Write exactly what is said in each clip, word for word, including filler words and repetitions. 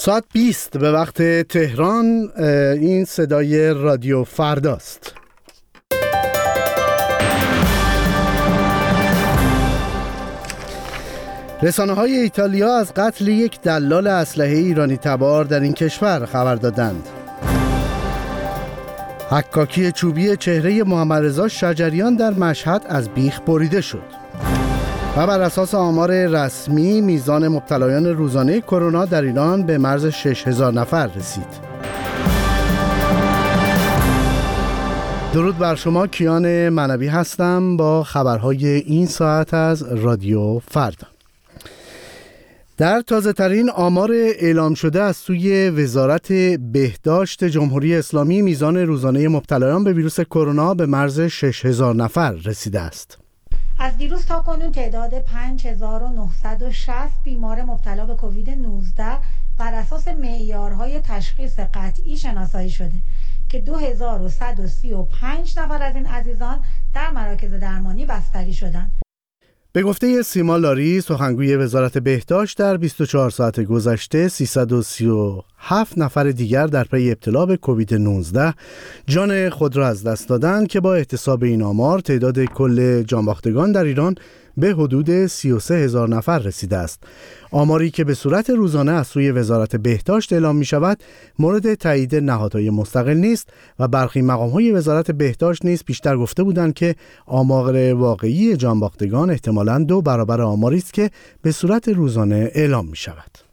ساعت بیست به وقت تهران. این صدای رادیو فرداست. رسانه‌های ایتالیا از قتل یک دلال اسلحه ایرانی تبار در این کشور خبر دادند. حکاکی چوبی چهره محمدرضا شجریان در مشهد از بیخ بریده شد و بر اساس آمار رسمی میزان مبتلایان روزانه کرونا در ایران به مرز شش هزار نفر رسید. درود بر شما، کیان منوی هستم با خبرهای این ساعت از رادیو فردا. در تازه ترین آمار اعلام شده از سوی وزارت بهداشت جمهوری اسلامی میزان روزانه مبتلایان به ویروس کرونا به مرز شش هزار نفر رسیده است. از دیروز تا کنون تعداد پنج هزار و نهصد و شصت بیمار مبتلا به کووید نوزده بر اساس معیارهای تشخیص قطعی شناسایی شده که دو هزار و صد و سی و پنج نفر از این عزیزان در مراکز درمانی بستری شدند. به گفته سیما لاری، سخنگوی وزارت بهداشت، در بیست و چهار ساعت گذشته سیصد و سی و هفت نفر دیگر در پی ابتلا به کووید نوزده جان خود را از دست دادند که با احتساب این آمار تعداد کل جانباختگان در ایران به حدود سی و سه هزار نفر رسیده است. آماری که به صورت روزانه از سوی وزارت بهداشت اعلام می شود مورد تایید نهادهای مستقل نیست و برخی مقام‌های وزارت بهداشت نیز پیشتر گفته بودند که آمار واقعی جانباختگان احتمالاً دو برابر آماری است که به صورت روزانه اعلام می شود.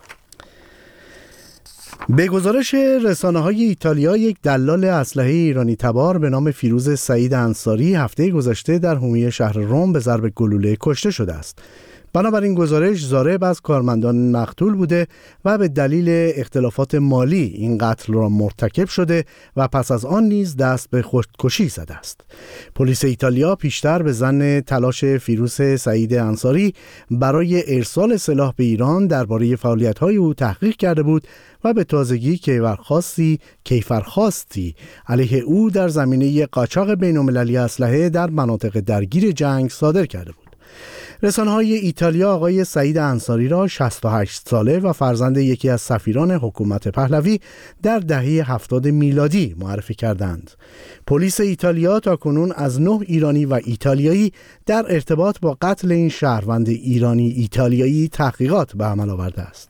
به گزارش رسانه‌های ایتالیا، یک دلال اسلحه ایرانی تبار به نام فیروز سعید انصاری هفته گذشته در حومه شهر رم به ضرب گلوله کشته شده است. بنابراین گزارش ضارب از کارمندان مقتول بوده و به دلیل اختلافات مالی این قتل را مرتکب شده و پس از آن نیز دست به خودکشی زده است. پلیس ایتالیا پیشتر به ظن تلاش فیروز سعید انصاری برای ارسال سلاح به ایران درباره فعالیت‌های او تحقیق کرده بود و به تازگی کیفرخواستی کیفرخواستی علیه او در زمینه قاچاق بین‌المللی اسلحه در مناطق درگیر جنگ صادر کرده بود. رسانه‌های ایتالیا آقای سعید انصاری را شصت و هشت ساله و فرزند یکی از سفیران حکومت پهلوی در دهه هفتاد میلادی معرفی کردند. پلیس ایتالیا تاکنون از نه ایرانی و ایتالیایی در ارتباط با قتل این شهروند ایرانی ایتالیایی تحقیقات به عمل آورده است.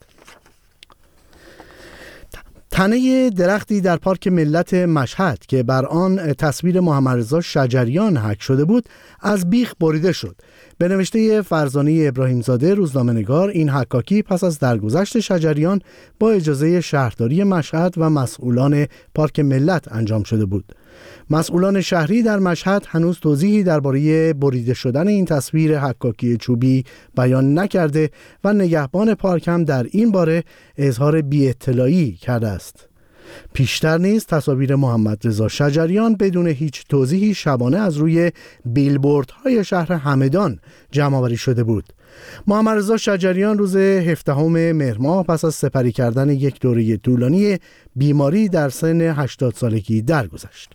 تنه درختی در پارک ملت مشهد که بر آن تصویر محمدرضا شجریان حک شده بود از بیخ بریده شد. به نوشته فرزانه ابراهیمزاده روزنامه‌نگار، این حکاکی پس از درگذشت شجریان با اجازه شهرداری مشهد و مسئولان پارک ملت انجام شده بود. مسئولان شهری در مشهد هنوز توضیحی درباره بریده شدن این تصویر حکاکی چوبی بیان نکرده و نگهبان پارک هم در این باره اظهار بی‌اطلاعی کرده است. پیشتر نیز تصاویر محمدرضا شجریان بدون هیچ توضیحی شبانه از روی بیلبوردهای شهر همدان جمع‌آوری شده بود. محمدرضا شجریان روز هفدهم مهر ماه پس از سپری کردن یک دوره طولانی بیماری در سن هشتاد سالگی درگذشت.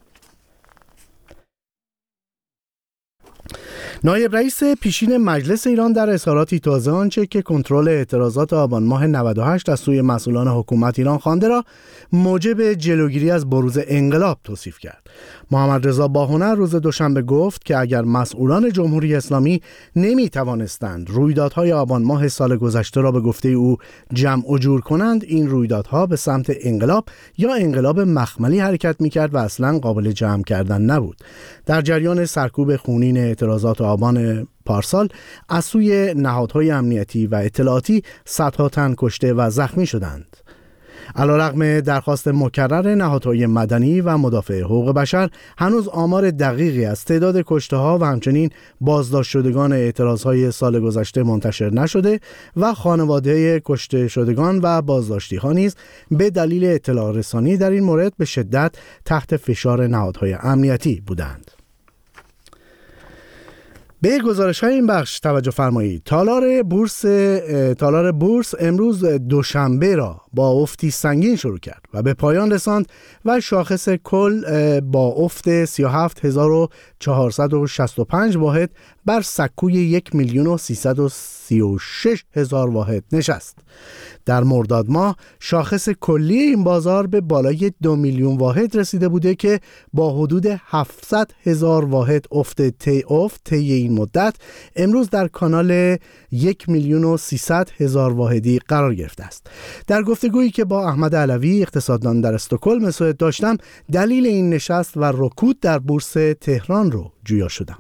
نایب رئیس پیشین مجلس ایران در اظهاراتی تازه آنچه که کنترل اعتراضات آبان ماه نود و هشت از سوی مسئولان حکومت ایران خوانده را موجب جلوگیری از بروز انقلاب توصیف کرد. محمدرضا باهنر روز دوشنبه گفت که اگر مسئولان جمهوری اسلامی نمی توانستند رویدادهای آبان ماه سال گذشته را به گفته او جمع و جور کنند، این رویدادها به سمت انقلاب یا انقلاب مخملی حرکت می کرد و اصلا قابل جمع کردن نبود. در جریان سرکوب خونین اعتراضات آبان پارسال از سوی نهادهای امنیتی و اطلاعاتی صدها تن کشته و زخمی شدند. علیرغم درخواست مکرر نهادهای مدنی و مدافع حقوق بشر، هنوز آمار دقیقی از تعداد کشته‌ها و همچنین بازداشت شدگان اعتراضهای سال گذشته منتشر نشده و خانواده کشته شدگان و بازداشتی‌ها نیز به دلیل اطلاع رسانی در این مورد به شدت تحت فشار نهادهای امنیتی بودند. به گزارش‌های این بخش توجه فرمایید. تالار بورس تالار بورس امروز دوشنبه را با افتی سنگین شروع کرد و به پایان رساند و شاخص کل با افت سی و هفت هزار و چهارصد و شصت و پنج واحد بر سکوی یک میلیون و سیصد و سی و شش هزار واحد نشست. در مرداد ماه شاخص کلی این بازار به بالای دو میلیون واحد رسیده بوده که با حدود هفتصد هزار واحد افت تی افت طی این مدت امروز در کانال یک میلیون و سیصد هزار واحدی قرار گرفته است. در گفتگویی که با احمد علوی اقتصاددان در استکهلم سوئد داشتم دلیل این نشست و رکود در بورس تهران رو جویا شدم.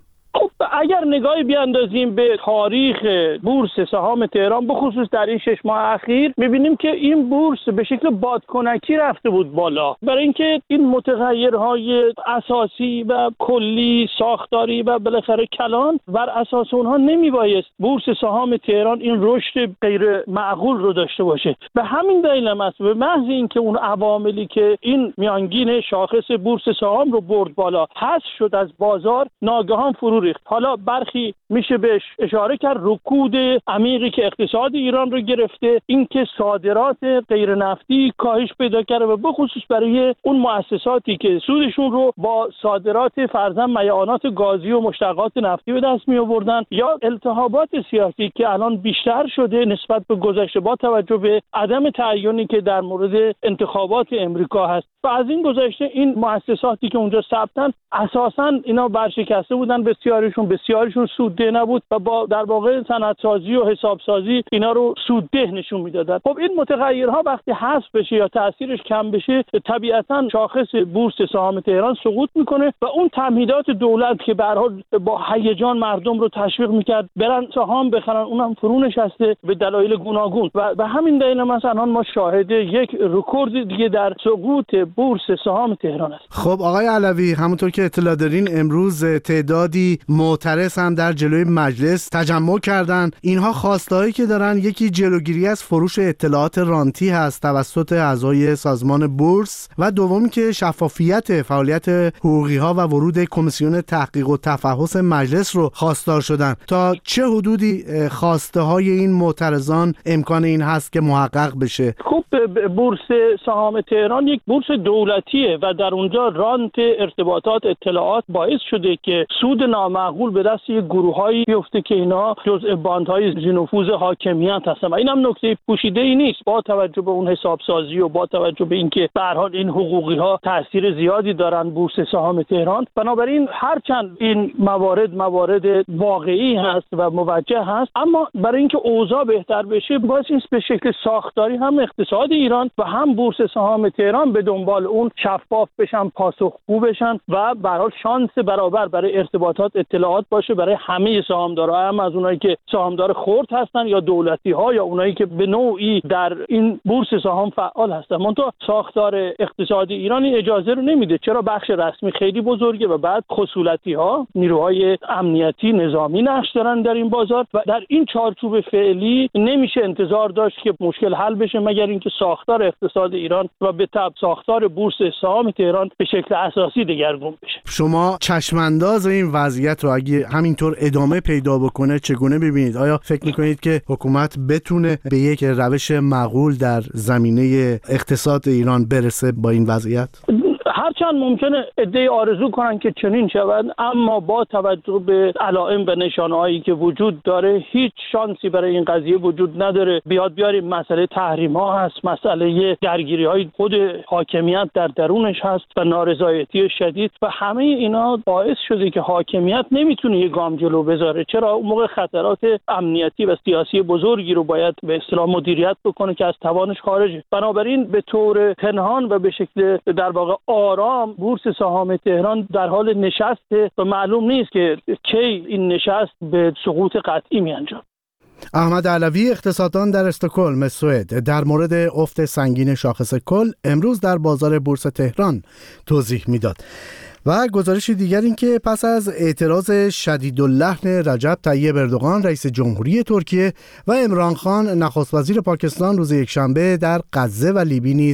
اگر نگاهی بیاندازیم به تاریخ بورس سهام تهران به خصوص در این شش ماه اخیر می‌بینیم که این بورس به شکل بادکنکی رفته بود بالا، برای اینکه این متغیرهای اساسی و کلی ساختاری و بالاخره کلان بر اساس اونها نمیبایست بورس سهام تهران این رشد غیر معقول رو داشته باشه. به همین دلیل هم است به محض اینکه اون عواملی که این میانگین شاخص بورس سهام رو برد بالا حذف شد از بازار، ناگهان فرو ریخت. حالا برخی میشه بهش اشاره کرد رکود عمیقی که اقتصاد ایران رو گرفته، اینکه صادرات غیر نفتی کاهش پیدا کرده و به خصوص برای اون مؤسساتی که سودشون رو با صادرات فرضاً میعانات گازی و مشتقات نفتی به دست می آوردن، یا التهابات سیاسی که الان بیشتر شده نسبت به گذشته با توجه به عدم تعیینی که در مورد انتخابات امریکا هست. و از این گذشته این مؤسساتی که اونجا ثبتن اساساً اینا برشکسته بودن، بسیاریشون بسیاریشون سودده نبود و با در واقع صنعت‌سازی و حسابسازی اینا رو سودده نشون میدادن. خب این متغیرها وقتی حذف بشه یا تاثیرش کم بشه طبیعتاً شاخص بورس سهام تهران سقوط میکنه و اون تمهیدات دولت که به هر حال با هیجان مردم رو تشویق میکرد برن سهام بخرن اونم فرو نشسته به دلایل گوناگون و به همین دلیل مثلا ما شاهد یک رکورد دیگه در سقوط بورس سهام تهران است. خب آقای علوی، همونطور که اطلاع دارین امروز تعدادی معترض هم در جلوی مجلس تجمع کردن. اینها خواستهایی که دارن یکی جلوگیری از فروش اطلاعات رانتی هست توسط اعضای سازمان بورس و دومی که شفافیت فعالیت حقوقی ها و ورود کمیسیون تحقیق و تفحص مجلس رو خواستار شدن. تا چه حدودی خواسته های این معترضان امکان این هست که محقق بشه؟ خب بورس سهام تهران یک بورس دولتیه و در اونجا رانت ارتباطات اطلاعات باعث شده که سود نامعقول به دست یک گروه‌هایی بیفته که اینا جزء باندهای ذی‌نفوذ حاکمیت هستن و اینم نکته پوشیده‌ای نیست با توجه به اون حسابسازی و با توجه به اینکه به هر حال این حقوقی‌ها تاثیر زیادی دارن بورس سهام تهران. بنابراین هرچند این موارد موارد واقعی هست و موجه هست، اما برای اینکه اوضاع بهتر بشه باید این به شکل ساختاری هم اقتصاد ایران و هم بورس سهام تهران به دنبال اون شفاف بشن، پاسخگو بشن و به هر حال شانس برابر برای ارتباطات اطلاعات باشه برای همه سهامدارها، هم از اونایی که سهامدار خرد هستن یا دولتی ها یا اونایی که به نوعی در این بورس سهام فعال هستن. منتها ساختار اقتصادی ایرانی اجازه رو نمیده، چرا بخش رسمی خیلی بزرگه و بعد خصولتی ها نیروهای امنیتی نظامی نقش دارن در این بازار و در این چارچوب فعلی نمیشه انتظار داشت که مشکل حل بشه مگر اینکه ساختار اقتصاد ایران و به تبع ساختار بورس سهام تهران به شکل اساسی دگرگون بشه. شما چشمانداز این وضعیت رو اگه همینطور ادامه پیدا بکنه چگونه ببینید؟ آیا فکر میکنید که حکومت بتونه به یک روش معقول در زمینه اقتصاد ایران برسه با این وضعیت؟ هرچند ممکنه عده‌ای آرزو کنن که چنین شود، اما با توجه به علائم و نشانه‌هایی که وجود داره هیچ شانسی برای این قضیه وجود نداره. بیاد بیاریم مسئله تحریم‌ها هست، مسئله درگیری‌های خود حاکمیت در درونش هست و نارضایتی شدید و همه اینا باعث شده که حاکمیت نمیتونه یک گام جلو بذاره. چرا اون موقع خطرات امنیتی و سیاسی بزرگی رو باید به اصطلاح مدیریت بکنه که از توانش خارجه. بنابراین به طور پنهان و به شکل در واقع آرام بورس سهام تهران در حال نشسته و معلوم نیست که کی این نشست به سقوط قطعی می انجام. احمد علوی اقتصاددان در استکهلم سوئد در مورد افت سنگین شاخص کل امروز در بازار بورس تهران توضیح میداد. و گزارش دیگر این که پس از اعتراض شدیداللحن رجب طیب اردوغان رئیس جمهوری ترکیه و عمران خان نخست وزیر پاکستان روز یکشنبه در غزه و لیبی نیز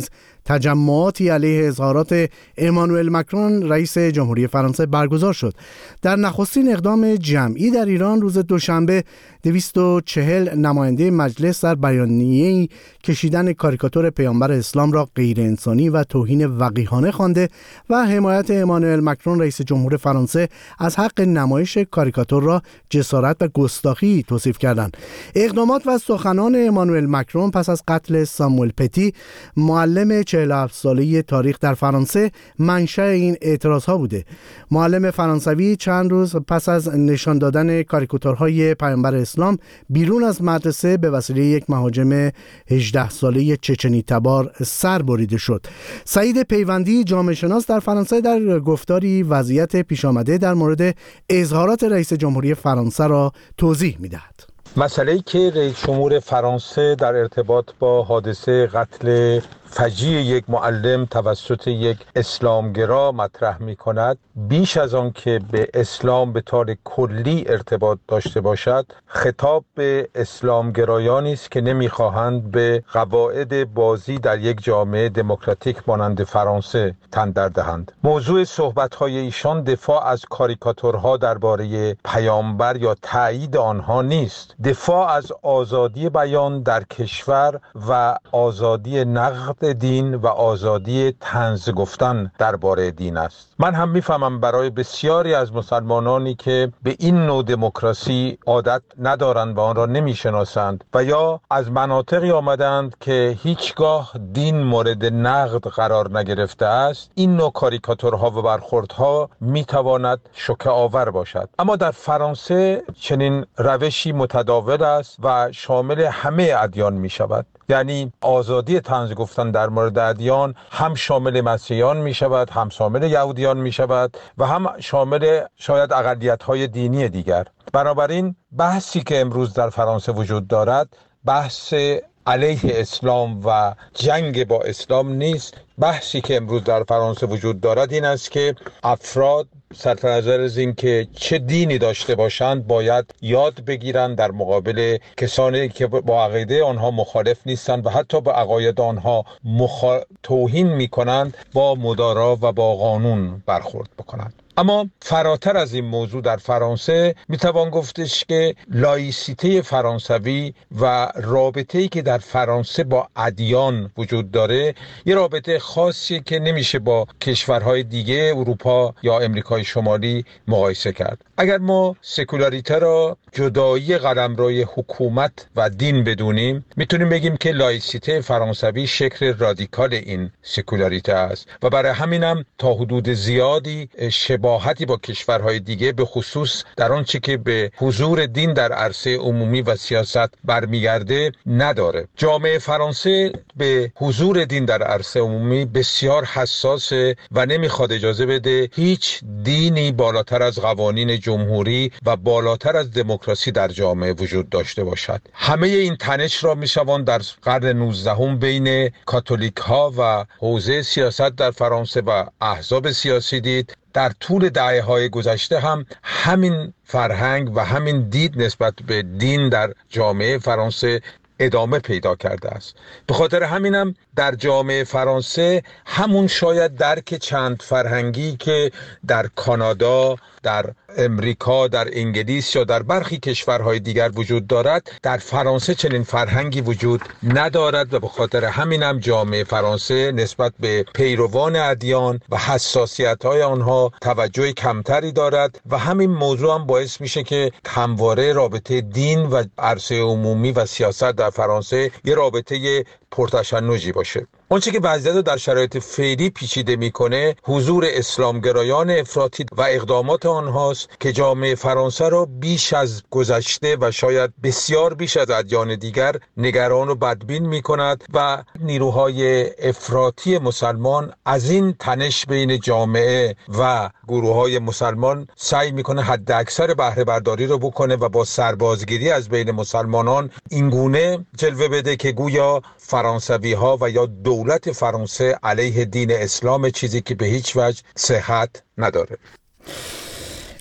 تجمعاتی علیه اظهارات امانوئل مکرون رئیس جمهوری فرانسه برگزار شد. در نخستین اقدام جمعی در ایران روز دوشنبه دویست و چهل نماینده مجلس در بیانیه‌ای کشیدن کاریکاتور پیامبر اسلام را غیر انسانی و توهین وقیحانه خوانده و حمایت امانوئل مکرون رئیس جمهور فرانسه از حق نمایش کاریکاتور را جسارت و گستاخی توصیف کردند. اقدامات و سخنان امانوئل مکرون پس از قتل ساموئل پتی معلم چهل و هفت ساله تاریخ در فرانسه منشأ این اعتراضها بوده. معلم فرانسوی چند روز پس از نشان دادن کاریکاتورهای پیامبر اسلام بیرون از مدرسه به وسیله یک مهاجم هجده ساله چچنی تبار سر بریده شد. سعید پیوندی جامعه شناس در فرانسه در گفتاری وضعیت پیش آمده در مورد اظهارات رئیس جمهوری فرانسه را توضیح می‌دهد. مسئله‌ای که رئیس جمهور فرانسه در ارتباط با حادثه قتل فجیع یک معلم توسط یک اسلامگرا مطرح می کند، بیش از آن که به اسلام به طور کلی ارتباط داشته باشد، خطاب به اسلامگرایانی است که نمیخواهند به قواعد بازی در یک جامعه دموکراتیک مانند فرانسه تن در دهند. موضوع صحبت‌های ایشان دفاع از کاریکاتورها درباره پیامبر یا تایید آنها نیست، دفاع از آزادی بیان در کشور و آزادی نقد دین و آزادی طنز گفتن درباره دین است. من هم میفهمم برای بسیاری از مسلمانانی که به این نوع دموکراسی عادت ندارند و آن را نمیشناسند و یا از مناطقی آمدند که هیچگاه دین مورد نقد قرار نگرفته است، این نوع کاریکاتورها و برخوردها میتواند شوکه آور باشد. اما در فرانسه چنین روشی متداول است و شامل همه ادیان می شود. یعنی آزادی طنز گفتن در مورد ادیان هم شامل مسیحیان می شود، هم شامل یهودیان می شود و هم شامل شاید اقلیت‌های دینی دیگر. بنابراین بحثی که امروز در فرانسه وجود دارد بحث علیه اسلام و جنگ با اسلام نیست. بحثی که امروز در فرانسه وجود دارد این است که افراد صرف نظر از این که چه دینی داشته باشند باید یاد بگیرند در مقابل کسانی که با عقیده آنها مخالف نیستند و حتی با عقاید آنها مخ... توهین می کنند با مدارا و با قانون برخورد بکنند. اما فراتر از این موضوع در فرانسه میتوان گفتش که لایسیته فرانسوی و رابطه‌ای که در فرانسه با ادیان وجود داره یه رابطه خاصی که نمیشه با کشورهای دیگه اروپا یا امریکای شمالی مقایسه کرد. اگر ما سکولاریته را جدایی قلمروی حکومت و دین بدونیم، میتونیم بگیم که لایسیته فرانسوی شکل رادیکال این سکولاریته است و برای همینم تا حدود زیادی شباهتی با کشورهای دیگه به خصوص در آنچه که به حضور دین در عرصه عمومی و سیاست برمیگرده نداره. جامعه فرانسه به حضور دین در عرصه عمومی بسیار حساسه و نمیخواد اجازه بده هیچ دینی بالاتر از قوانین جمهوری و بالاتر از دموکراسی در جامعه وجود داشته باشد. همه این تنش را میشوان در قرن نوزدهم بین کاتولیک ها و حوزه سیاست در فرانسه و احزاب سیاسی دید. در طول دهه‌های گذشته هم همین فرهنگ و همین دید نسبت به دین در جامعه فرانسه ادامه پیدا کرده است. به خاطر همینم در جامعه فرانسه همون شاید درک چند فرهنگی که در کانادا، در امریکا، در انگلیس یا در برخی کشورهای دیگر وجود دارد، در فرانسه چنین فرهنگی وجود ندارد و به خاطر همینم جامعه فرانسه نسبت به پیروان ادیان و حساسیت‌های آنها توجه کمتری دارد و همین موضوع هم باعث میشه که همواره رابطه دین و عرصه عمومی و سیاست در فرانسه یه رابطه پرتشنجی باشه. آنچه که وضعیت رو در شرایط فعلی پیچیده میکنه حضور اسلامگرایان افراطی و اقدامات آنهاست که جامعه فرانسه را بیش از گذشته و شاید بسیار بیش از ادیان دیگر نگران و بدبین میکند و نیروهای افراطی مسلمان از این تنش بین جامعه و گروه‌های مسلمان سعی میکنه حد اکثر بهره برداری رو بکنه و با سربازگیری از بین مسلمانان اینگونه جلوه بده که گویا فرانسوی ها و یا دولت فرانسه علیه دین اسلام، چیزی که به هیچ وجه صحت نداره.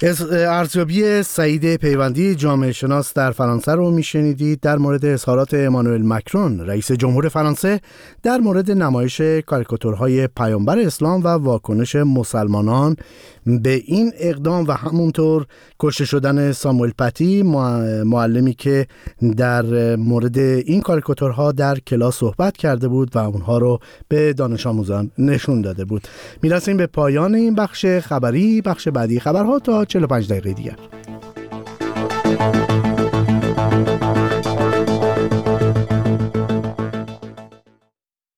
ارزیابی سعید پیوندی جامعه شناس در فرانسه رو میشنیدید در مورد اظهارات امانوئل مکرون رئیس جمهور فرانسه در مورد نمایش کاریکاتورهای پیامبر اسلام و واکنش مسلمانان به این اقدام و همونطور کشته شدن ساموئل پتی، معلمی که در مورد این کاریکاتورها در کلاس صحبت کرده بود و اونها رو به دانش آموزان نشون داده بود. میرسیم به پایان این بخش خبری. بخش بعدی خبرها تا چهل و پنج دقیقه دیگر.